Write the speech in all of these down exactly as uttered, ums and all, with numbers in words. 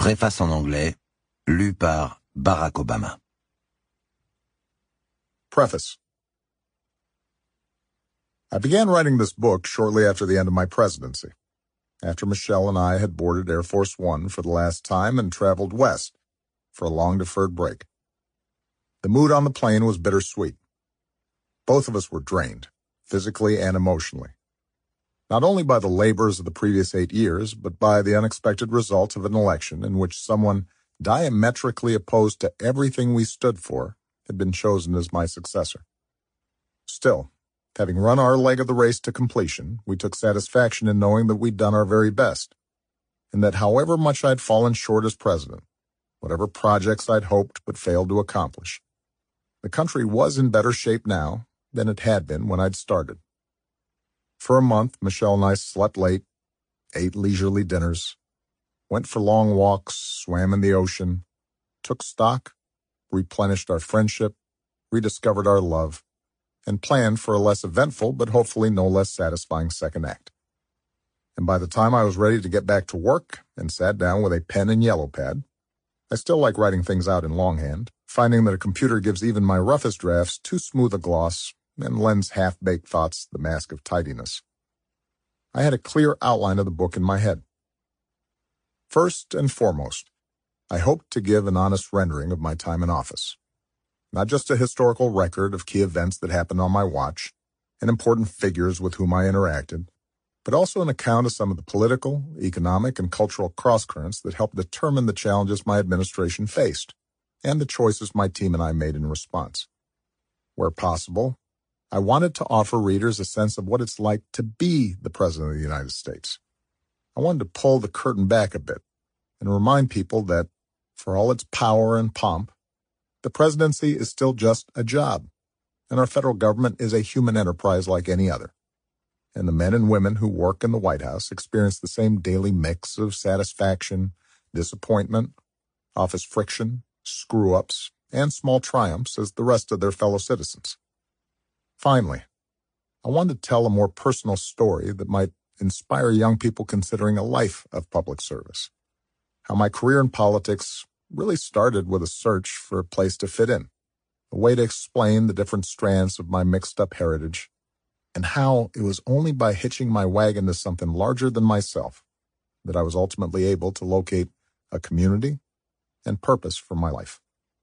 Préface en anglais, lu par Barack Obama. Preface. I began writing this book shortly after the end of my presidency, after Michelle and I had boarded Air Force One for the last time and traveled west for a long-deferred break. The mood on the plane was bittersweet. Both of us were drained, physically and emotionally, not only by the labors of the previous eight years, but by the unexpected result of an election in which someone diametrically opposed to everything we stood for had been chosen as my successor. Still, having run our leg of the race to completion, we took satisfaction in knowing that we'd done our very best, and that however much I'd fallen short as president, whatever projects I'd hoped but failed to accomplish, the country was in better shape now than it had been when I'd started. For a month, Michelle and I slept late, ate leisurely dinners, went for long walks, swam in the ocean, took stock, replenished our friendship, rediscovered our love, and planned for a less eventful but hopefully no less satisfying second act. And by the time I was ready to get back to work and sat down with a pen and yellow pad, I still like writing things out in longhand, finding that a computer gives even my roughest drafts too smooth a gloss and lends half-baked thoughts the mask of tidiness. I had a clear outline of the book in my head. First and foremost, I hoped to give an honest rendering of my time in office. Not just a historical record of key events that happened on my watch and important figures with whom I interacted, but also an account of some of the political, economic, and cultural crosscurrents that helped determine the challenges my administration faced and the choices my team and I made in response. Where possible, I wanted to offer readers a sense of what it's like to be the President of the United States. I wanted to pull the curtain back a bit and remind people that, for all its power and pomp, the presidency is still just a job, and our federal government is a human enterprise like any other. And the men and women who work in the White House experience the same daily mix of satisfaction, disappointment, office friction, screw-ups, and small triumphs as the rest of their fellow citizens. Finally, I wanted to tell a more personal story that might inspire young people considering a life of public service. How my career in politics really started with a search for a place to fit in, a way to explain the different strands of my mixed-up heritage, and how it was only by hitching my wagon to something larger than myself that I was ultimately able to locate a community and purpose for my life.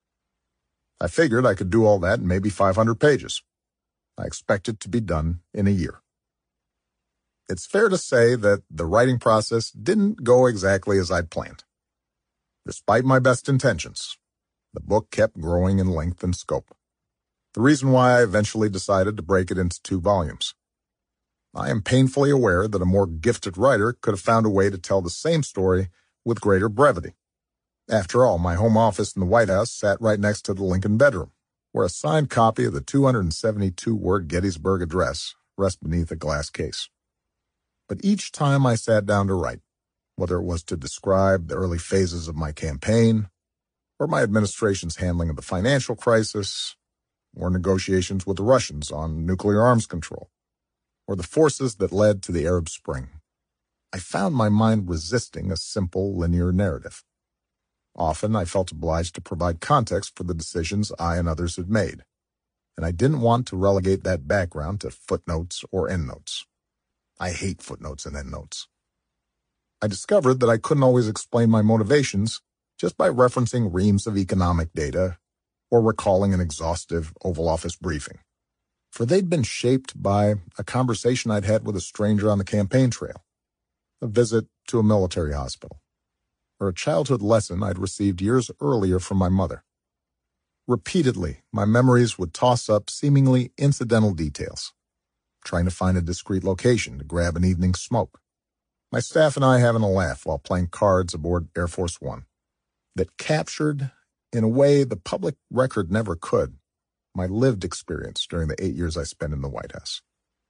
I figured I could do all that in maybe five hundred pages. I expected to be done in a year. It's fair to say that the writing process didn't go exactly as I'd planned. Despite my best intentions, the book kept growing in length and scope. The reason why I eventually decided to break it into two volumes. I am painfully aware that a more gifted writer could have found a way to tell the same story with greater brevity. After all, my home office in the White House sat right next to the Lincoln bedroom, where a signed copy of the two hundred seventy-two word Gettysburg Address rests beneath a glass case. But each time I sat down to write, whether it was to describe the early phases of my campaign, or my administration's handling of the financial crisis, or negotiations with the Russians on nuclear arms control, or the forces that led to the Arab Spring, I found my mind resisting a simple linear narrative. Often I felt obliged to provide context for the decisions I and others had made, and I didn't want to relegate that background to footnotes or endnotes. I hate footnotes and endnotes. I discovered that I couldn't always explain my motivations just by referencing reams of economic data or recalling an exhaustive Oval Office briefing, for they'd been shaped by a conversation I'd had with a stranger on the campaign trail, a visit to a military hospital, or a childhood lesson I'd received years earlier from my mother. Repeatedly, my memories would toss up seemingly incidental details, trying to find a discreet location to grab an evening's smoke, my staff and I having a laugh while playing cards aboard Air Force One, that captured, in a way the public record never could, my lived experience during the eight years I spent in the White House.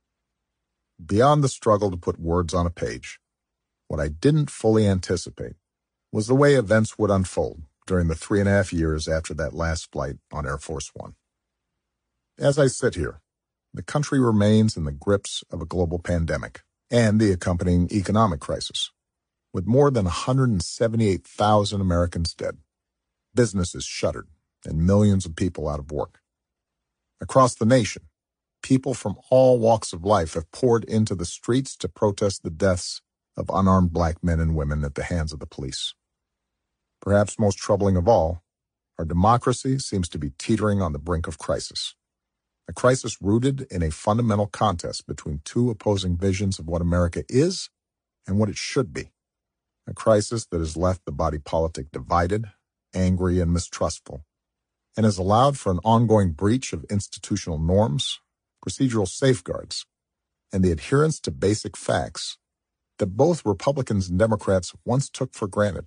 Beyond the struggle to put words on a page, what I didn't fully anticipate was the way events would unfold during the three and a half years after that last flight on Air Force One. As I sit here, the country remains in the grips of a global pandemic and the accompanying economic crisis. with more than one hundred seventy-eight thousand Americans dead, businesses shuttered, and millions of people out of work. Across the nation, people from all walks of life have poured into the streets to protest the deaths of unarmed black men and women at the hands of the police. Perhaps most troubling of all, our democracy seems to be teetering on the brink of crisis. A crisis rooted in a fundamental contest between two opposing visions of what America is and what it should be. A crisis that has left the body politic divided, angry, and mistrustful, and has allowed for an ongoing breach of institutional norms, procedural safeguards, and the adherence to basic facts that both Republicans and Democrats once took for granted.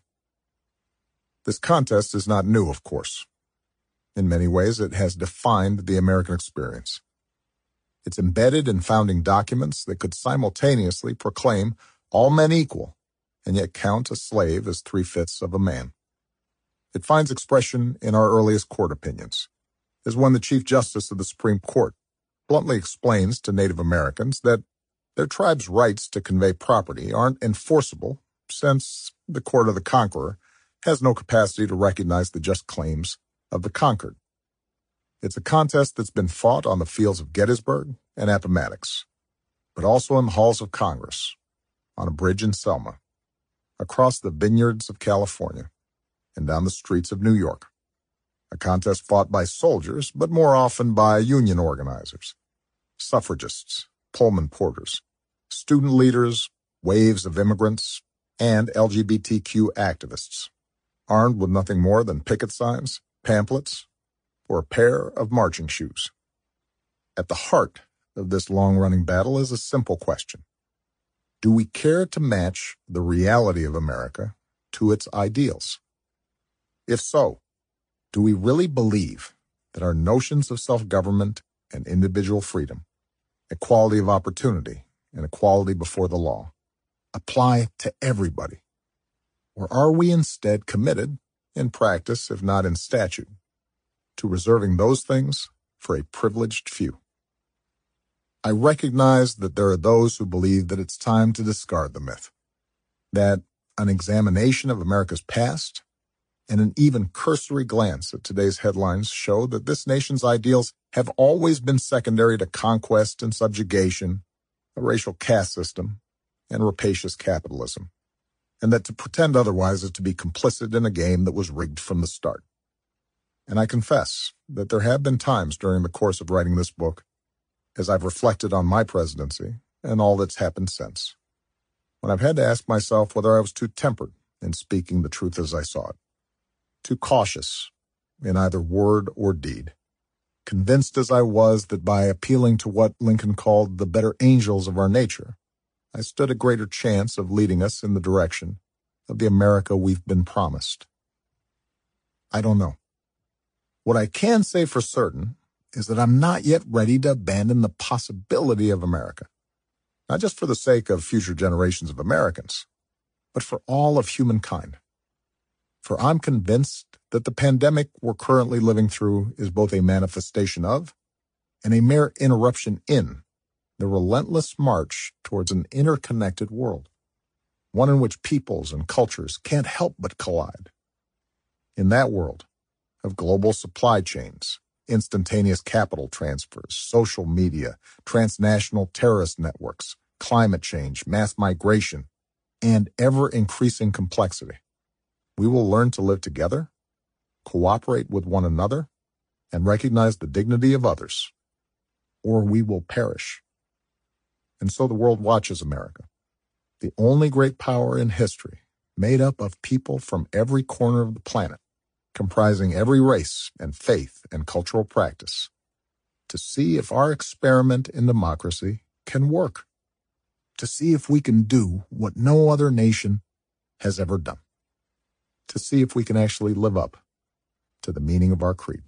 This contest is not new, of course. In many ways, it has defined the American experience. It's embedded in founding documents that could simultaneously proclaim all men equal and yet count a slave as three-fifths of a man. It finds expression in our earliest court opinions, as when the Chief Justice of the Supreme Court bluntly explains to Native Americans that their tribe's rights to convey property aren't enforceable since the Court of the Conqueror has no capacity to recognize the just claims of the conquered. It's a contest that's been fought on the fields of Gettysburg and Appomattox, but also in the halls of Congress, on a bridge in Selma, across the vineyards of California, and down the streets of New York. A contest fought by soldiers, but more often by union organizers, suffragists, Pullman porters, student leaders, waves of immigrants, and L G B T Q activists, armed with nothing more than picket signs, pamphlets, or a pair of marching shoes. At the heart of this long-running battle is a simple question. Do we care to match the reality of America to its ideals? If so, do we really believe that our notions of self-government and individual freedom, equality of opportunity, and equality before the law apply to everybody? Or are we instead committed, in practice if not in statute, to reserving those things for a privileged few? I recognize that there are those who believe that it's time to discard the myth, that an examination of America's past and an even cursory glance at today's headlines show that this nation's ideals have always been secondary to conquest and subjugation, a racial caste system, and rapacious capitalism, and that to pretend otherwise is to be complicit in a game that was rigged from the start. And I confess that there have been times during the course of writing this book, as I've reflected on my presidency and all that's happened since, when I've had to ask myself whether I was too tempered in speaking the truth as I saw it, too cautious in either word or deed, convinced as I was that by appealing to what Lincoln called the better angels of our nature, I stood a greater chance of leading us in the direction of the America we've been promised. I don't know. What I can say for certain is that I'm not yet ready to abandon the possibility of America, not just for the sake of future generations of Americans, but for all of humankind. For I'm convinced that the pandemic we're currently living through is both a manifestation of and a mere interruption in the relentless march towards an interconnected world, one in which peoples and cultures can't help but collide. In that world of global supply chains, instantaneous capital transfers, social media, transnational terrorist networks, climate change, mass migration, and ever-increasing complexity, we will learn to live together, cooperate with one another, and recognize the dignity of others, or we will perish. And so the world watches America, the only great power in history, made up of people from every corner of the planet, comprising every race and faith and cultural practice, to see if our experiment in democracy can work, to see if we can do what no other nation has ever done, to see if we can actually live up to the meaning of our creed.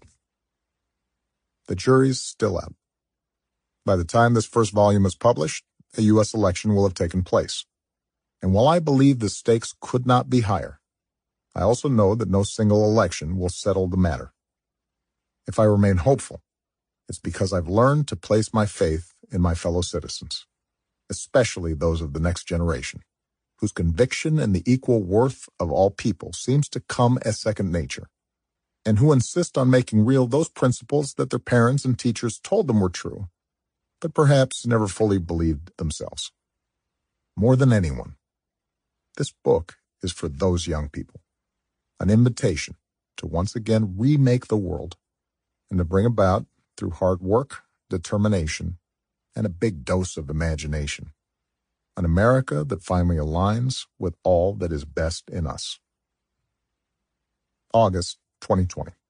The jury's still out. By the time this first volume is published, a U S election will have taken place. And while I believe the stakes could not be higher, I also know that no single election will settle the matter. If I remain hopeful, it's because I've learned to place my faith in my fellow citizens, especially those of the next generation, whose conviction in the equal worth of all people seems to come as second nature, and who insist on making real those principles that their parents and teachers told them were true, but perhaps never fully believed themselves. More than anyone, this book is for those young people, an invitation to once again remake the world and to bring about, through hard work, determination, and a big dose of imagination, an America that finally aligns with all that is best in us. August twenty twenty.